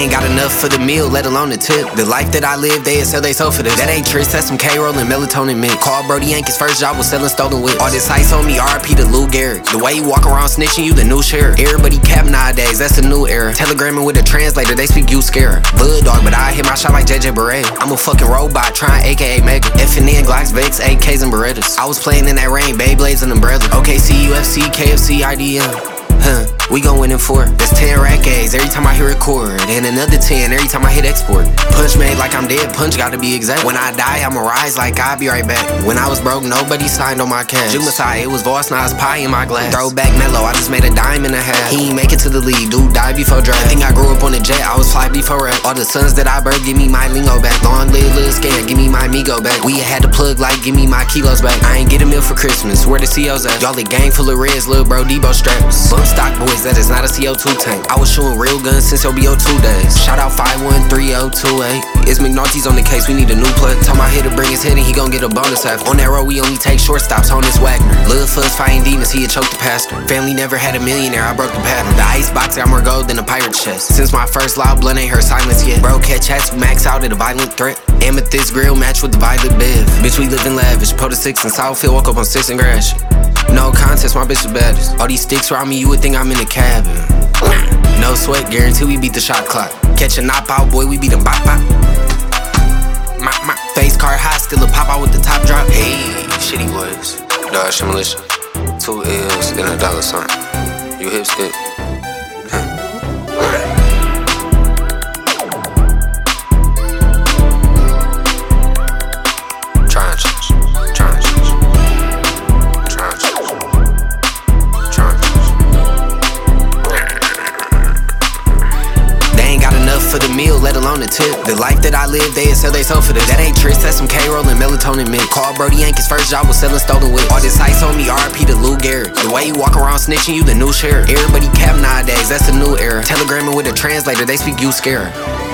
They ain't got enough for the meal, let alone the tip. The life that I live, they sell they soul for this. That ain't tricks, that's some K-roll and melatonin mix. Call Brody Yankees, first job was selling stolen whips. All this ice on me, RP to Lou Gehrig. The way you walk around snitching, you the new sheriff. Everybody cap nowadays, that's the new era. Telegramming with a translator, they speak you scare. Blood dog, but I hit my shot like JJ Barea. I'm a fucking robot, trying AKA Mega. FNN, Glocks, Vex, AKs, and Berettas. I was playing in that rain, Beyblades and umbrellas. OKC, UFC, KFC, IDM. We gon' win in 4. That's 10 rack A's every time I hear record, and another 10 every time I hit export. Punch made like I'm dead, punch gotta be exact. When I die, I'ma rise like I'll be right back. When I was broke, nobody signed on my cash. Jumasai, it was Voss, now it's pie in my glass. Throwback mellow, I just made a dime and a half. He ain't make it to the league, dude died before draft. I think I grew up on a jet, I was fly before rap. All the sons that I birthed, give me my lingo back. Long live Lil Scan, give me my Migo back. We had to plug like, give me my kilos back. I ain't get a meal for Christmas, where the CO's at? Y'all a gang full of reds, lil bro Debo straps. Bump stock boys, that is not a CO2 tank. I was shooting real guns since your BO2 days. Shout out 513028. It's McNulty's on the case, we need a new plug. Tell my hitter bring his head and he gon' get a bonus after. On that road we only take shortstops on this Wagner. Lil Fuzz fighting demons, he had choked the pastor. Family never had a millionaire, I broke the pattern. The ice box got more gold than a pirate chest. Since my first loud blunt ain't heard silence yet. Bro catch hats, max out at a violent threat. Amethyst grill match with the violet bev. Bitch we live in lavish, Pro to 6 in Southfield, woke up on 6 and grass. No contest, my bitch the baddest. All these sticks around me, you would think I'm in the cabin. No sweat, guarantee we beat the shot clock. Catch a knock out, boy, we beat them bop bop. My face card high, still a pop out with the top drop. Hey, shitty boys. Dodge militia. 2 L's and a dollar sign. You hip skip. For the meal, let alone the tip. The life that I live, they sell they soul for this. That ain't tricks, that's some K-roll and melatonin mix. Call Brody Yankees, first job was selling stolen whips. All this ice on me, RP to Lou Gehrig. The way you walk around snitching, you the new sheriff. Everybody cap nowadays, that's the new era. Telegramming with a translator, they speak you scare.